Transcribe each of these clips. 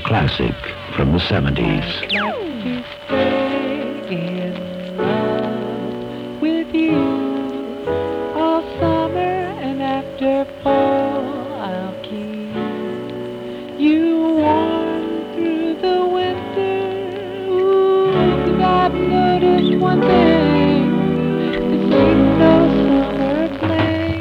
classic from the 70s. To stay in love with you all summer, and after fall I'll keep you warm through the winter. Ooh, 'cause I've noticed one thing, this ain't no summer fling.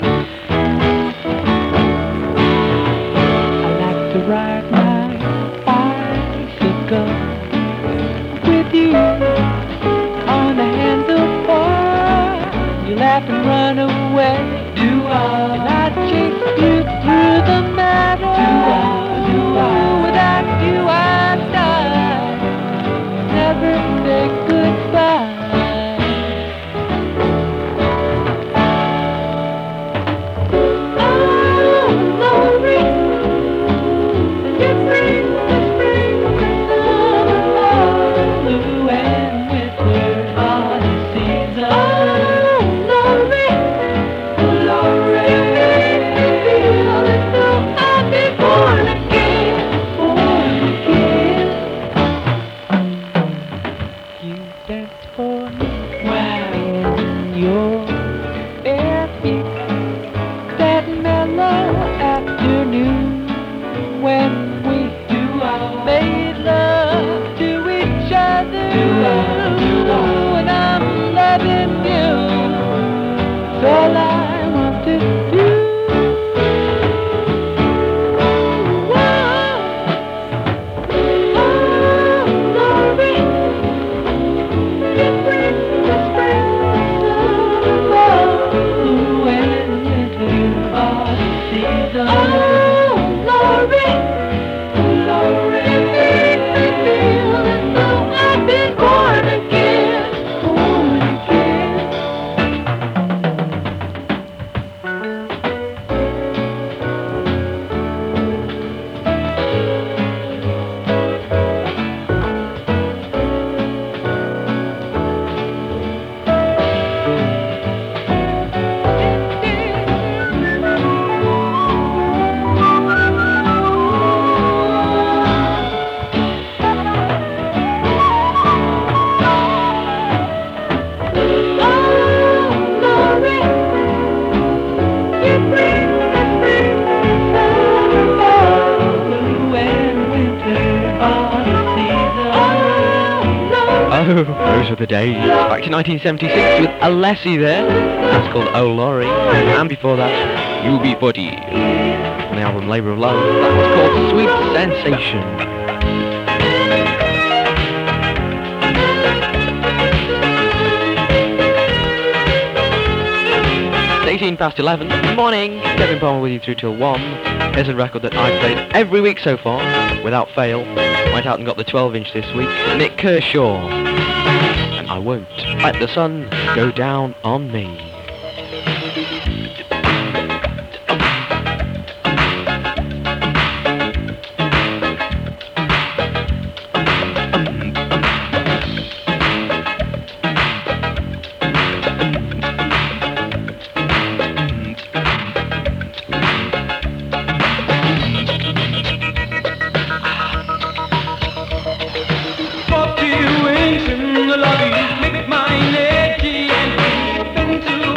I like to ride my bicycle with you on the handlebar. You laugh and run away. And I chase you through the meadow. Without you I die. Never say goodbye. Oh, Lori, you bring the spring, the summer, blue and winter, all the seasons. Oh, Lori, Lori, you make me feel as though I've been born again, You dance for me in your bare feet. That mellow afternoon when we made love to each other. And I'm loving you. It's all I want to do. Oh, Lori, you bring the spring, the summer, blue and winter, all the seasons. Oh, Lori, Lori, you make me feel as though I've been born again, born again. Oh, those were the days. Back to 1976 with Alessi there. That's called Oh Laurie. And before that, UB40. On the album Labour of Love. That was called Sweet Sensation. It's 18 past 11. Good morning. Kevin Palmer with you through till 1. Here's a record that I've played every week so far, without fail. Went out and got the 12-inch this week. Nick Kershaw. And I won't let the sun go down on me. Fluctuations in the lobby make my energy and deep into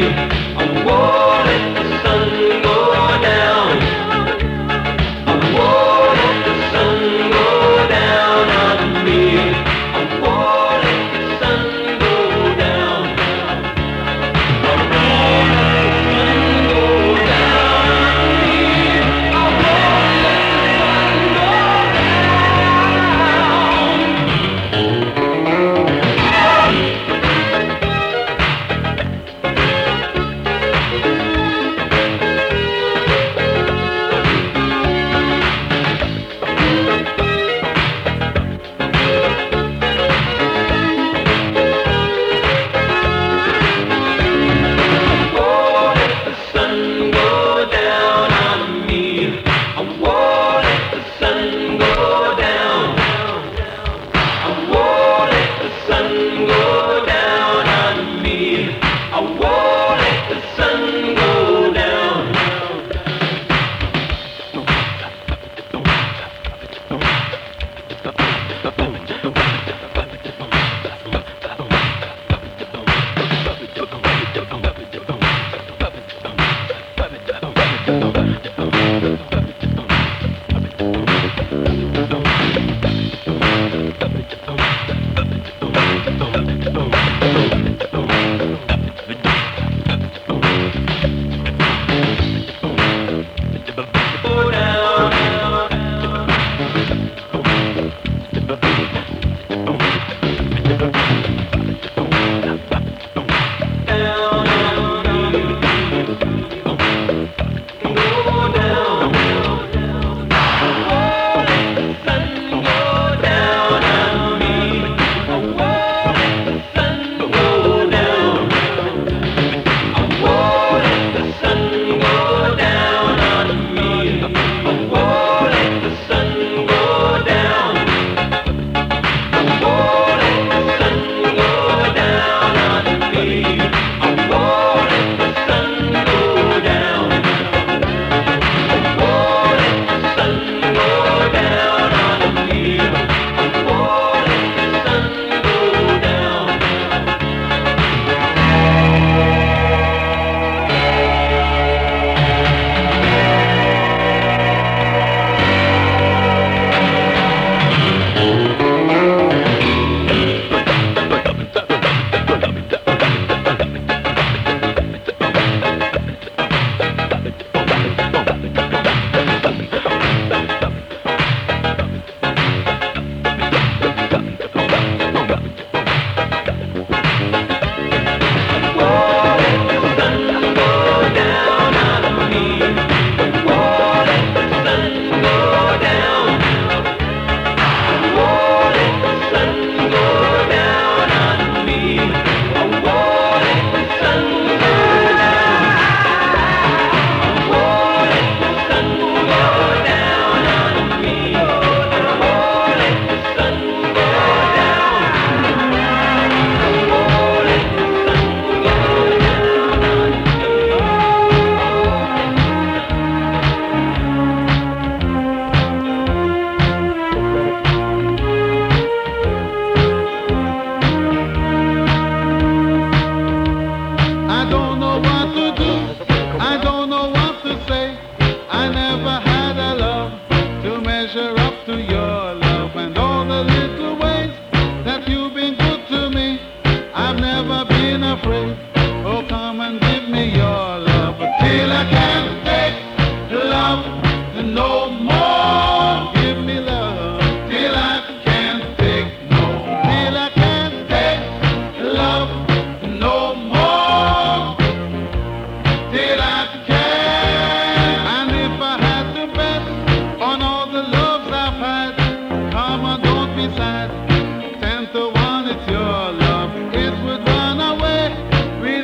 10 to 1, it's your love. It would run away. We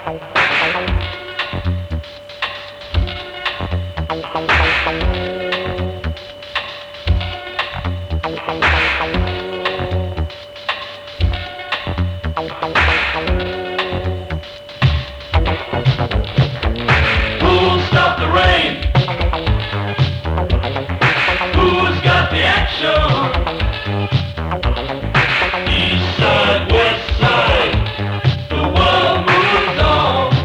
Who'll stop the rain? Who's got the action? East side, west side, the world moves on.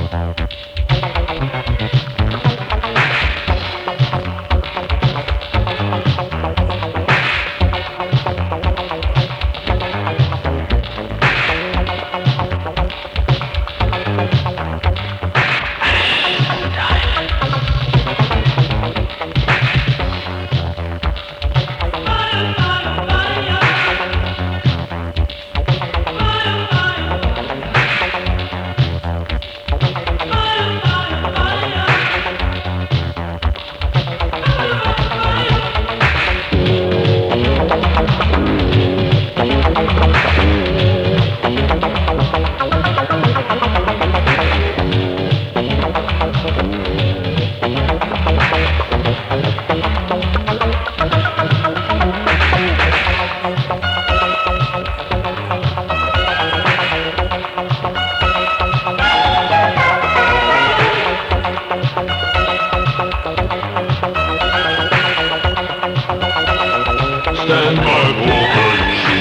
Stand by, Walker.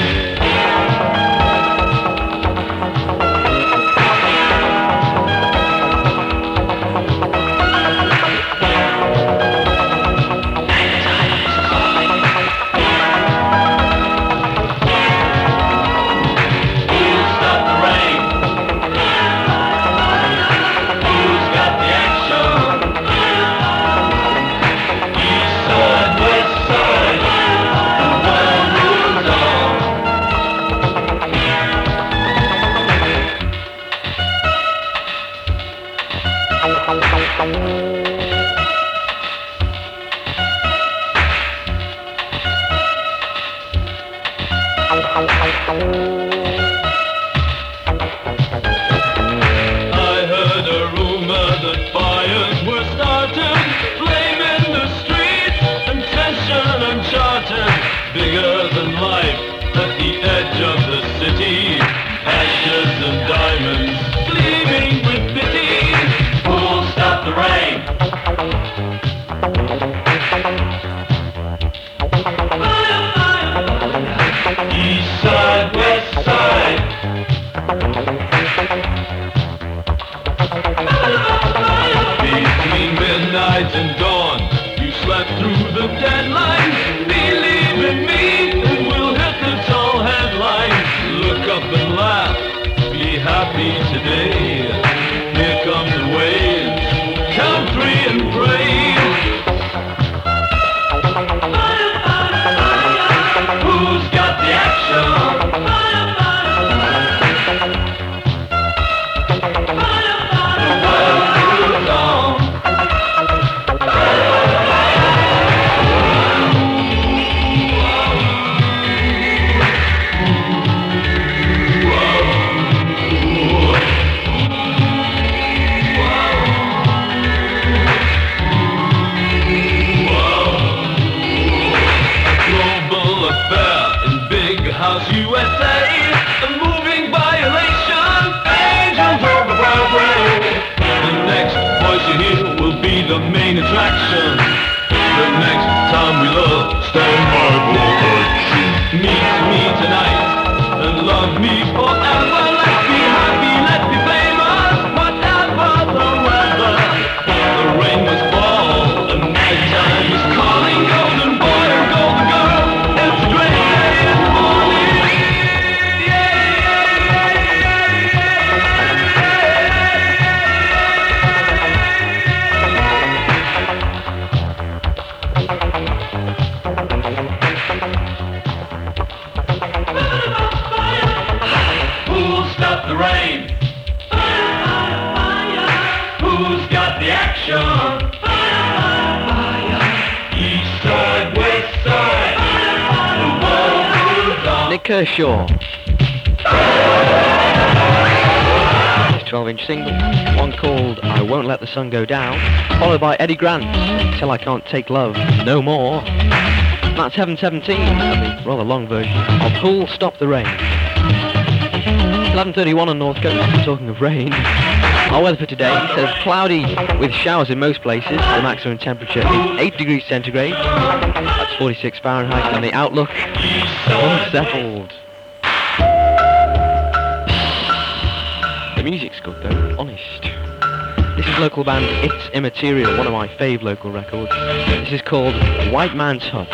I heard a rumor that fires were started, flame in the streets, and tension uncharted, bigger than life at the edge of the city, ashes and diamonds gleaming with pity. Who'll stop the rain? East side, west side. Between midnight and dawn, you slept through the deadline. Believe in me, and we'll hit the tall headlines. Look up and laugh, be happy today. Here come the waves, count three and pray. Who's got the action? House USA, a moving violation, angels over Broadway. The next voice you hear will be the main attraction. The next time we love, stand by Walker. Meet me tonight and love me forever. Let's be happy, let's be famous, whatever the weather. The rain must fall, and night time is calling. Golden boy or golden girl, it's a great day in the morning. Who'll stop the rain? Who's got the action? East side, west side, the world moves on. Nick Kershaw. 12-inch single, one called I Won't Let the Sun Go Down, followed by Eddie Grant, Till I Can't Take Love No More. That's Heaven 17, and the rather long version of Who'll Stop the Rain. 11:31 on North Coast, talking of rain. Our weather for today says cloudy with showers in most places. The maximum temperature is 8 degrees centigrade. That's 46 Fahrenheit, and the outlook unsettled. The music's good though, honest. This is local band It's Immaterial, one of my fave local records. This is called White Man's Hut.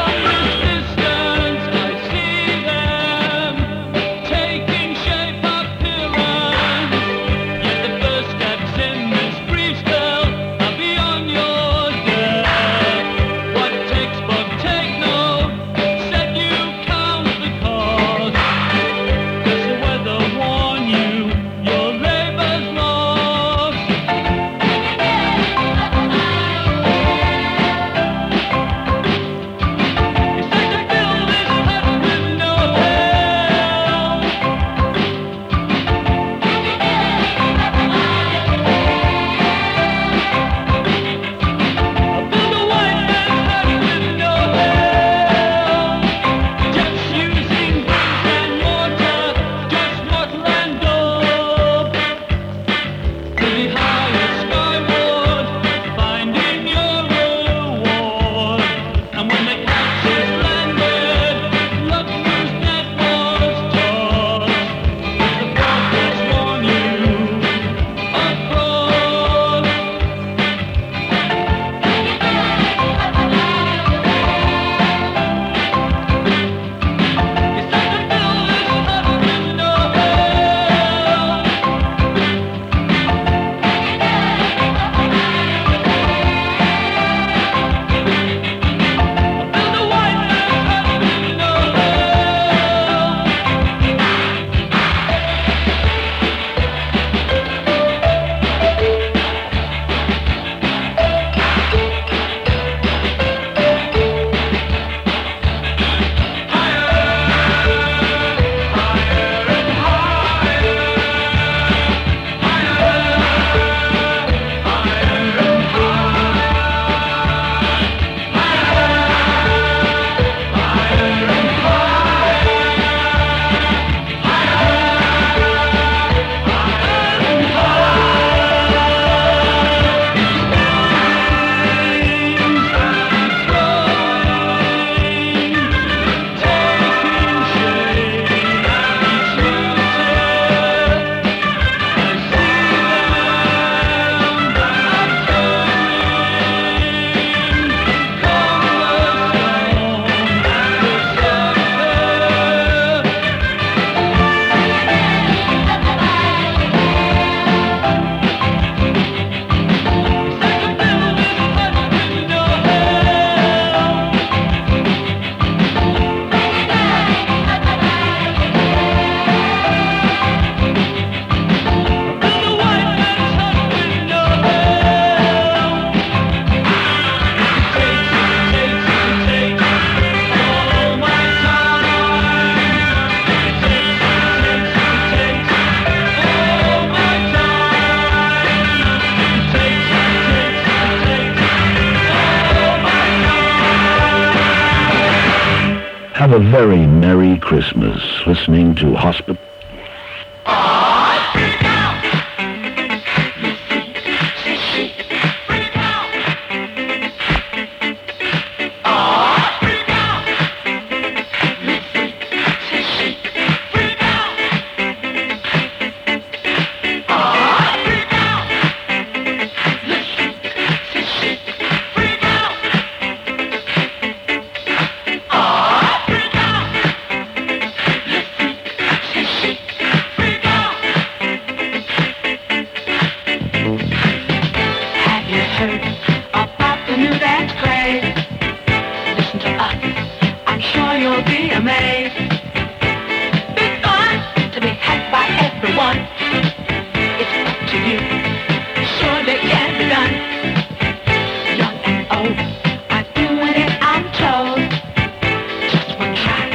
Have a very Merry Christmas listening to Hospital.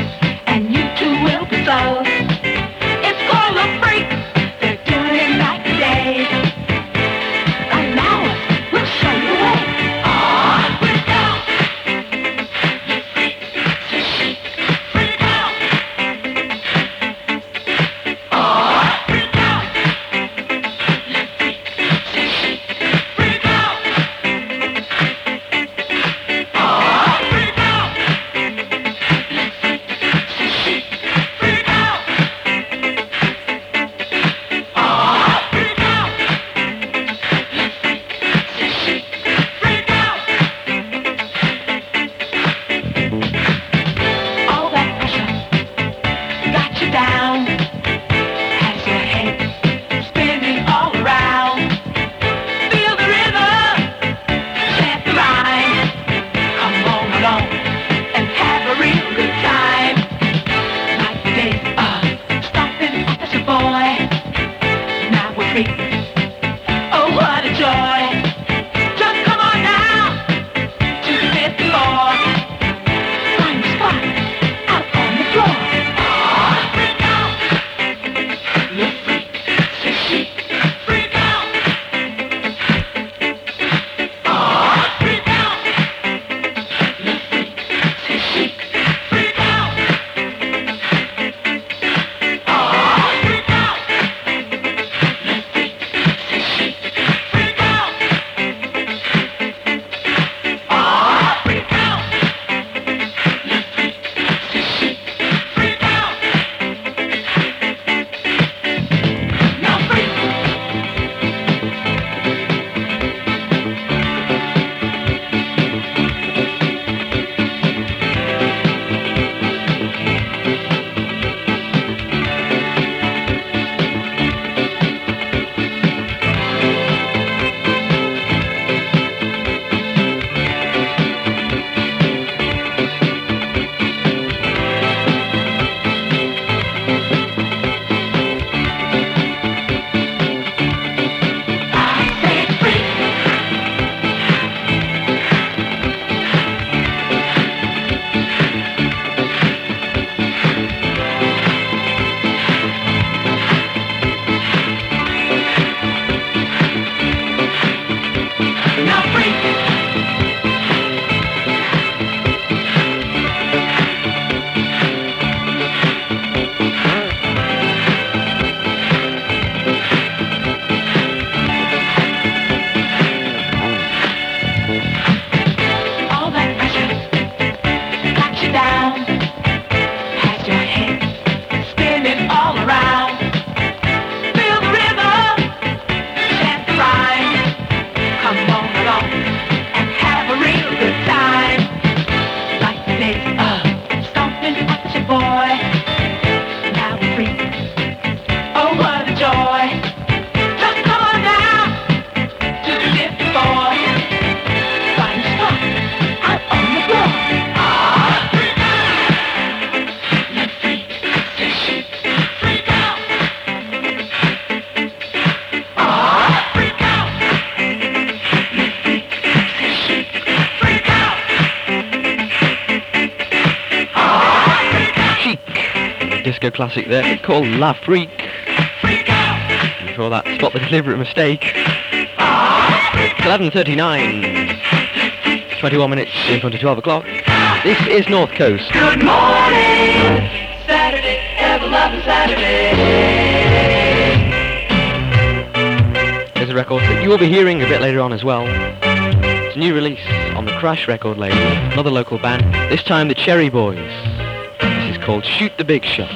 It's called a freak. They're doing it like disco classic there called La Freak. Before that, Spot the Deliberate Mistake. 11:39. 21 minutes in front of 12 o'clock. This is North Coast. Good morning, Saturday, ever loving Saturday. There's a record that you will be hearing a bit later on as well. It's a new release on the Crash record label, another local band, this time the Cherry Boys. This is called Shoot the Big Shots.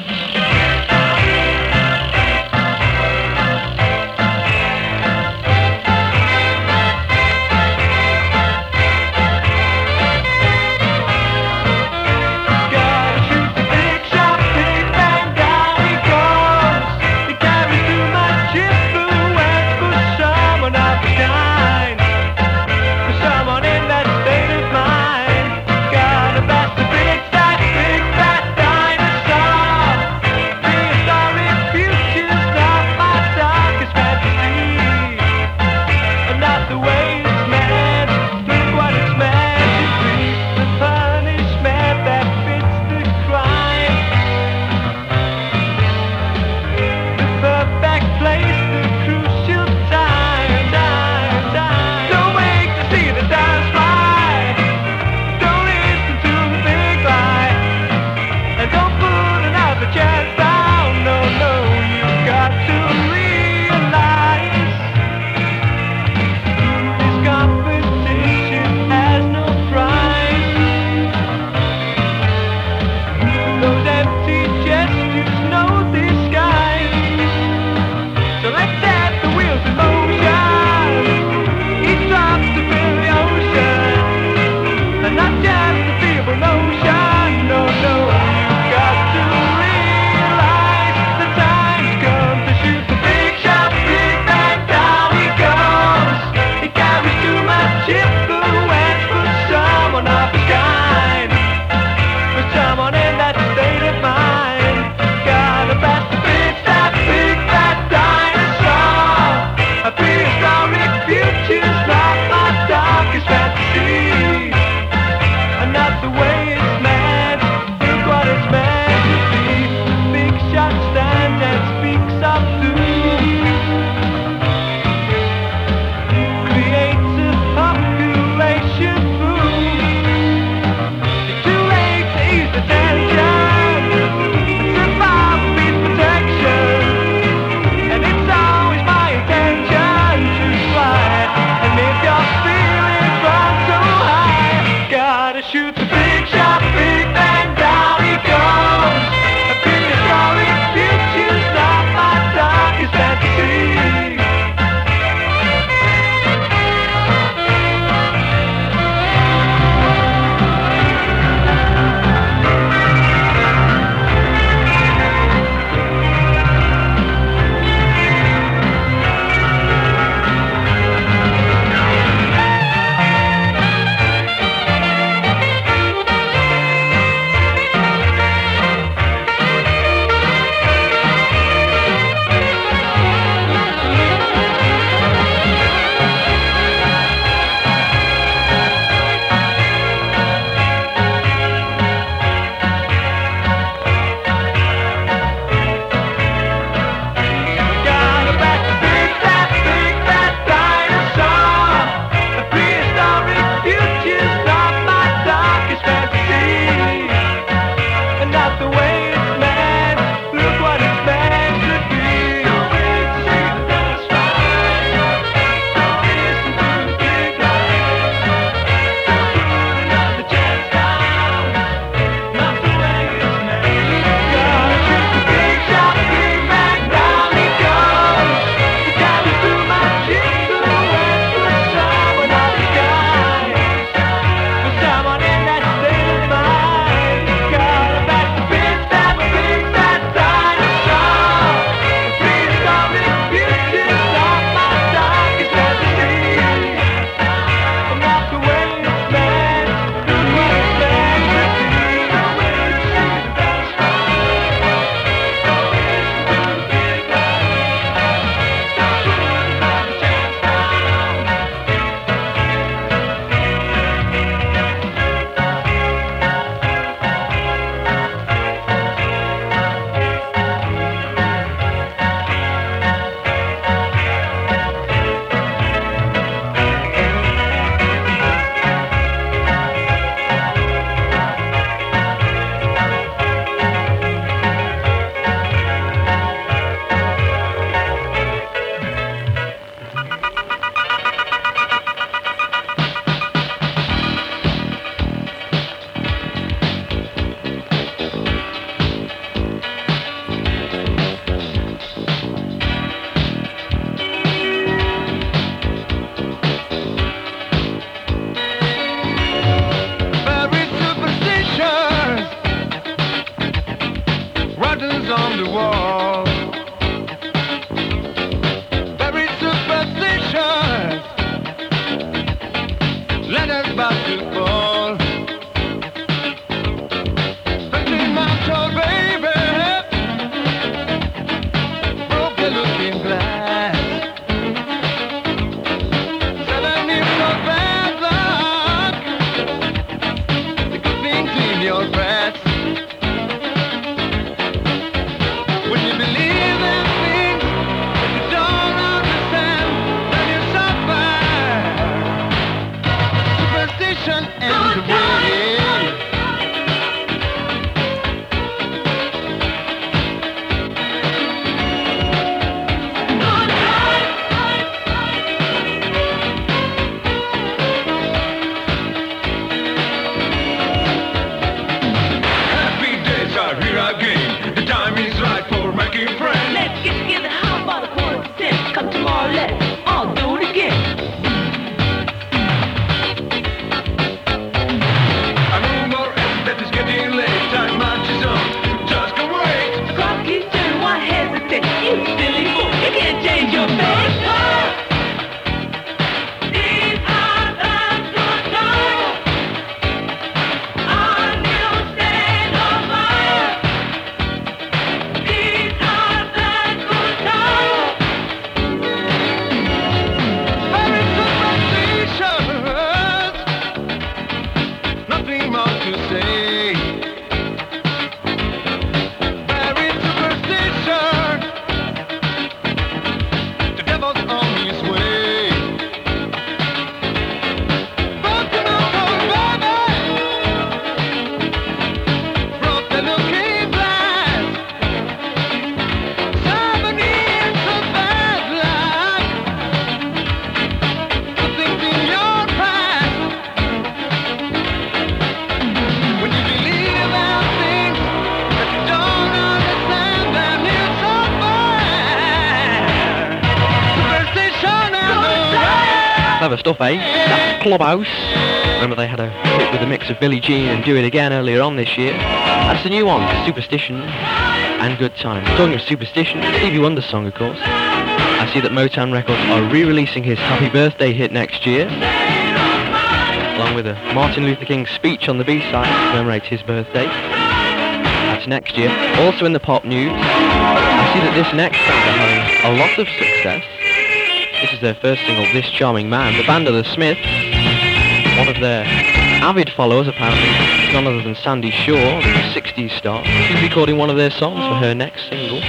clever stuff, eh? That's Clubhouse. Remember they had a hit with a mix of Billie Jean and Do It Again earlier on this year. That's the new one, Superstition and Good Time. Talking of Superstition, Stevie Wonder's song, of course. I see that Motown Records are re-releasing his Happy Birthday hit next year, along with a Martin Luther King speech on the B-side to commemorate his birthday. That's next year. Also in the pop news, I see that this next band are having a lot of success. This is their first single, This Charming Man. The band are the Smiths. One of their avid followers, apparently, is none other than Sandy Shaw, the 60s star. She's recording one of their songs for her next single.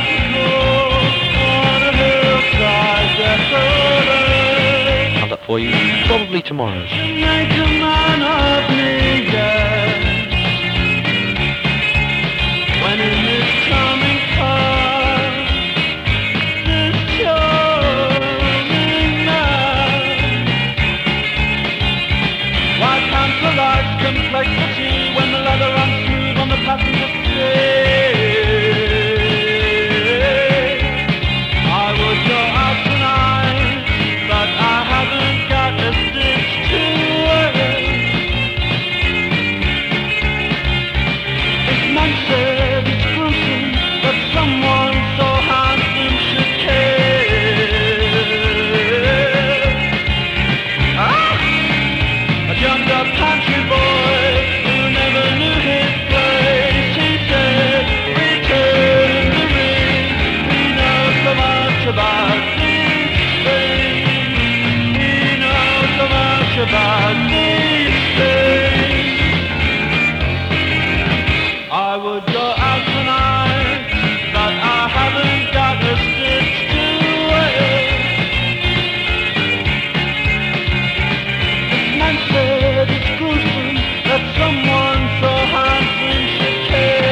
Have that for you probably tomorrow. Complexity when the leather runs smooth on the passenger seat. I would go out tonight, but I haven't got a stitch to wear. This man said it's gruesome that someone so handsome should care. A jumped up country boy. About these things, I would go out tonight, but I haven't got a stitch to wear. This man said it's gruesome that someone so handsome should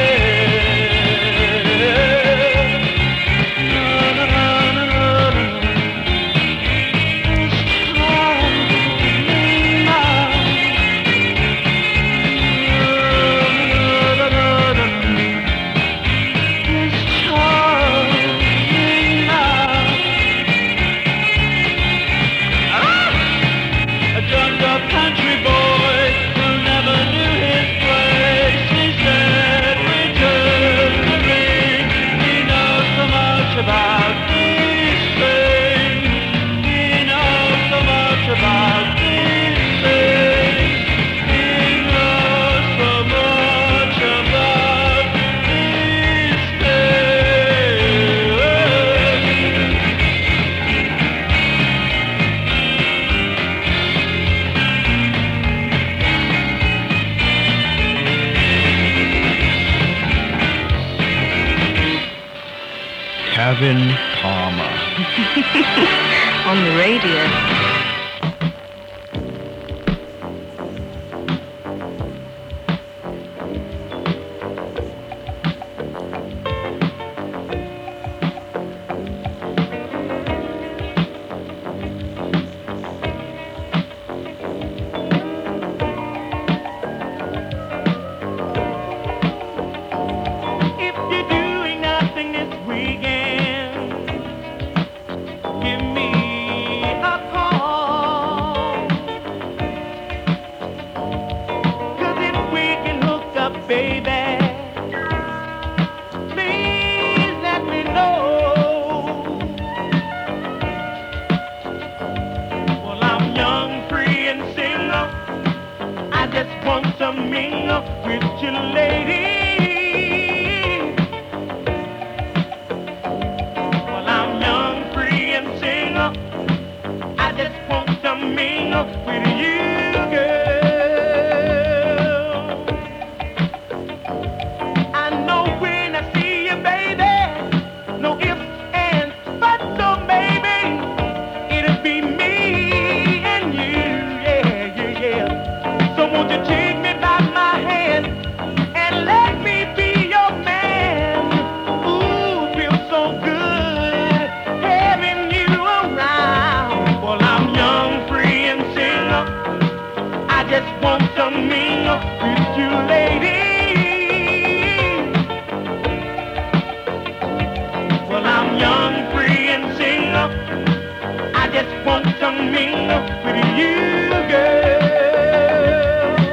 Kevin Palmer. On the radio. young, free and single. to mingle with you, girl.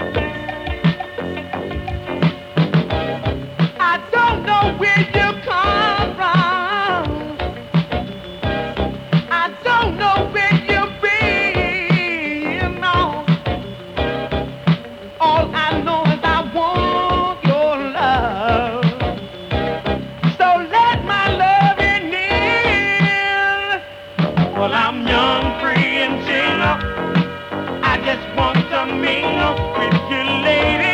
I don't know where you come from. I don't know where you've been. No. All I know is I want your love. So let my love in. Well, I'm young, free, and single. I just want to mingle with you, lady.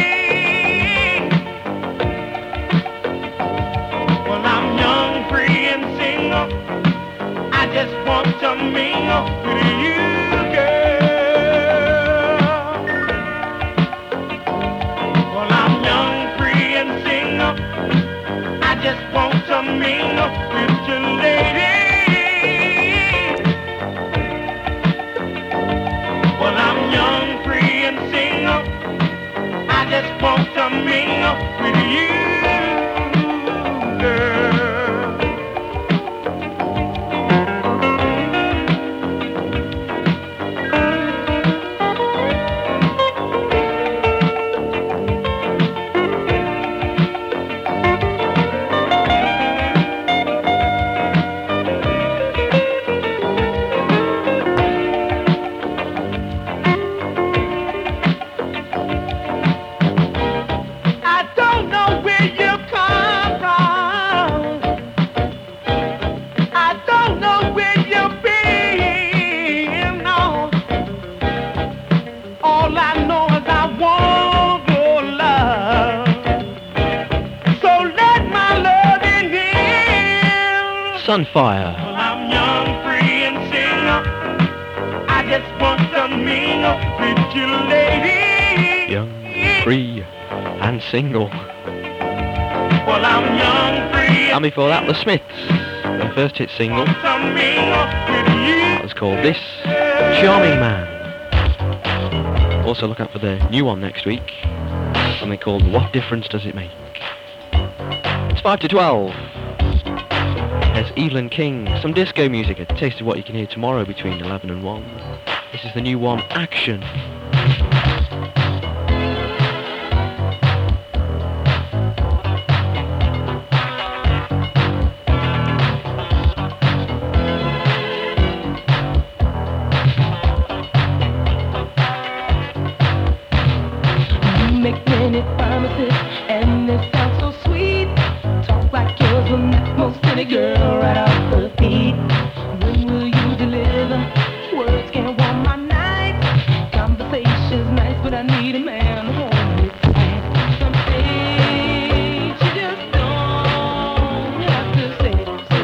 Well, I'm young, free, and single. I just want to mingle with you, girl. Well, I'm young, free, and single. I just want to mingle with you, lady. Well, I'm young, free, and single. I just want to mingle with you, girl. I don't know where you come from. I don't know where you've been. No. All I know is I want your love. So let my love in here. Sunfire. Well, I'm young, free, and single. I just want to mingle with you, lady. Young, free, and single. Well, I'm young, free, And before that, The Smiths. Their first hit single. want to mingle with you. That was called This Charming Man. Also look out for their new one next week. Something called What Difference Does It Make? It's 5 to 12. There's Evelyn King. Some disco music. A taste of what you can hear tomorrow between 11 and 1. This is the new one, Action. You make many promises and they sound so sweet. Talk like yours will knock most any girl right off her feet. When will you deliver? Words can't warm my night. Conversation's nice, but I need a man to hold me tight. Some things you just don't have to say.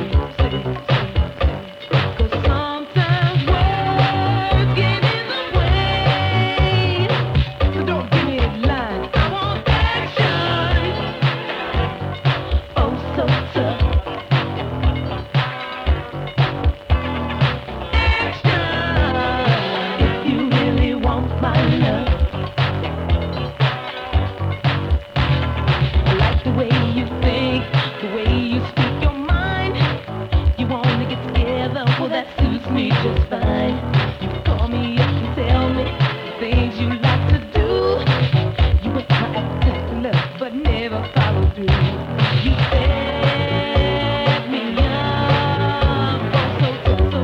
'Cause sometimes words get in the way. So don't give me a line. I want action. Oh, so tough. Action. If you really want my love. I like the way you think, the way you speak your mind. You wanna get together, well that suits me just fine. You call me up and tell me the things you like to do. You want my appetite for love, but never follow through. You set me up, oh so.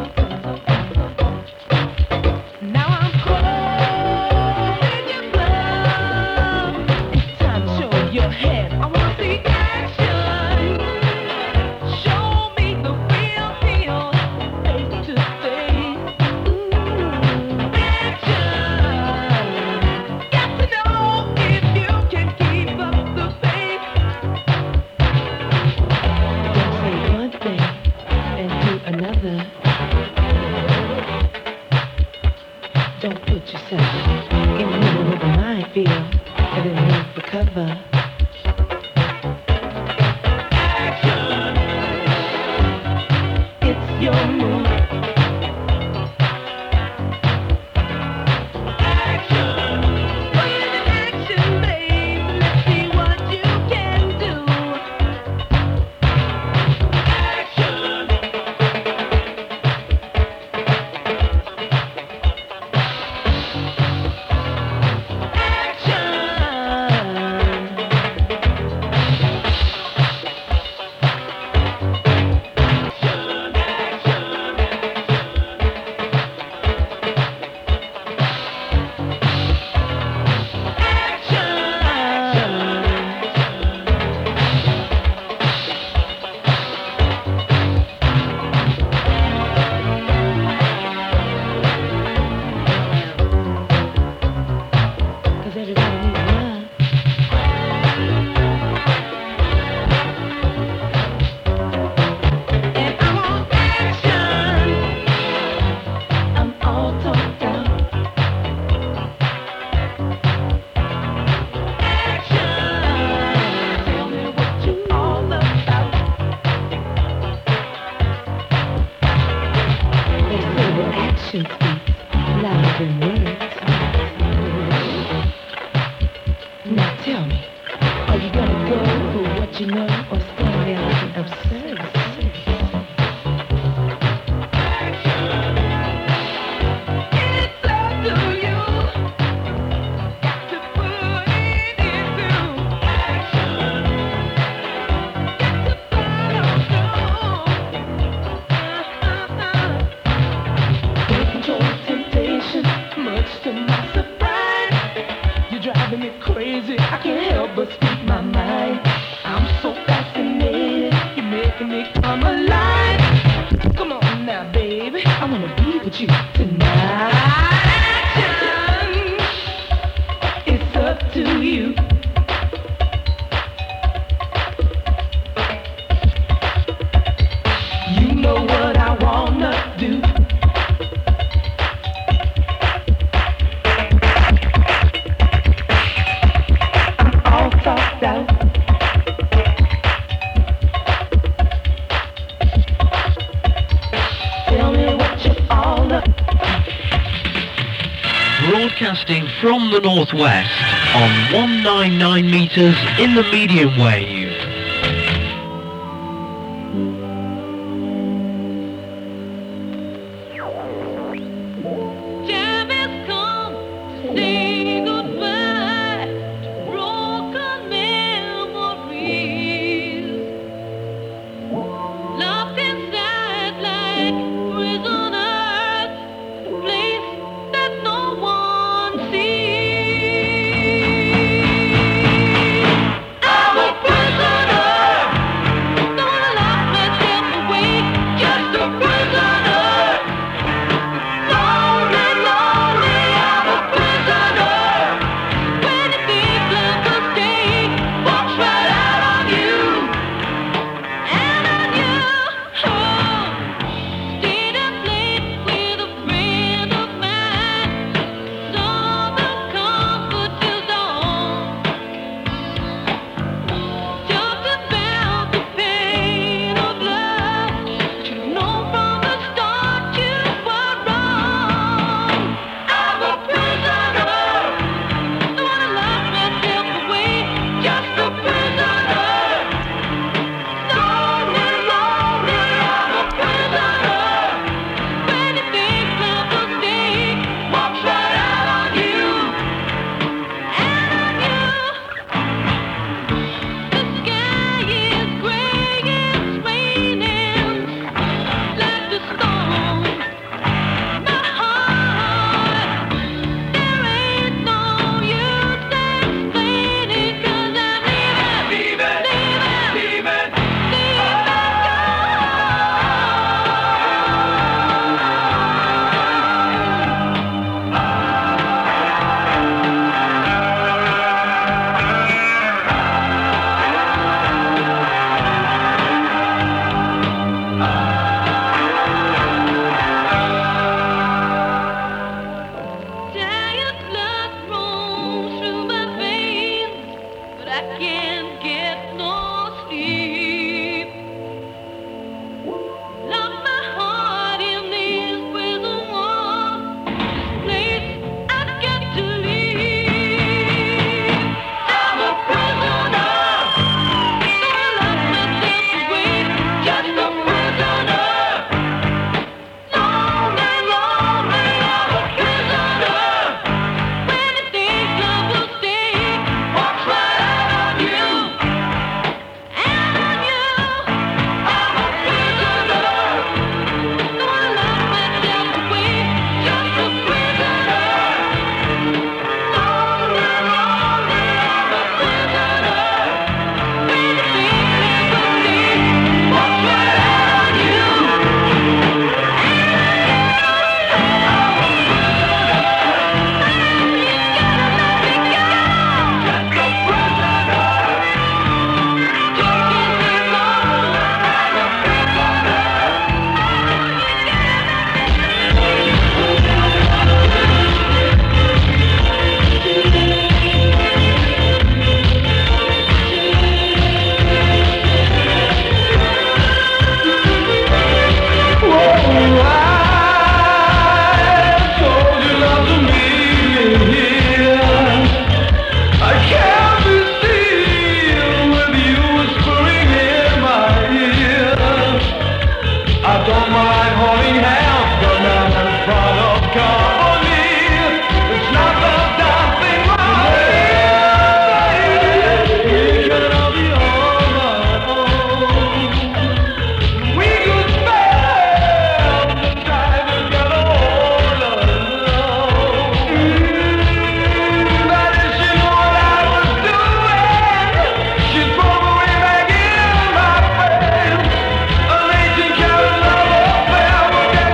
Now I'm caught in your glove. It's time to show your head. I wanna see action. Show me the real deal, face to face. Ooh, action. Got to know if you can keep up the pace. Don't say one thing and do another. Don't put yourself in the middle of a minefield and then leave for cover. Action. It's your move. Action. Put it in action, babe. Let's see what you can do. Action. Action speaks louder than words. Now tell me, are you gonna go for what you know or stand there looking absurd? It's up to you. Got to put it into action. Got to follow through. Can't control temptation, much to my surprise. You're driving me crazy, I can't help but speak my mind. I'm so fascinated, you're making me come alive. Come on now, baby, I wanna be with you tonight. Action, it's up to you. You know what I wanna do. All talked out. Tell me what you all up. Broadcasting from the northwest on 199 meters in the medium wave.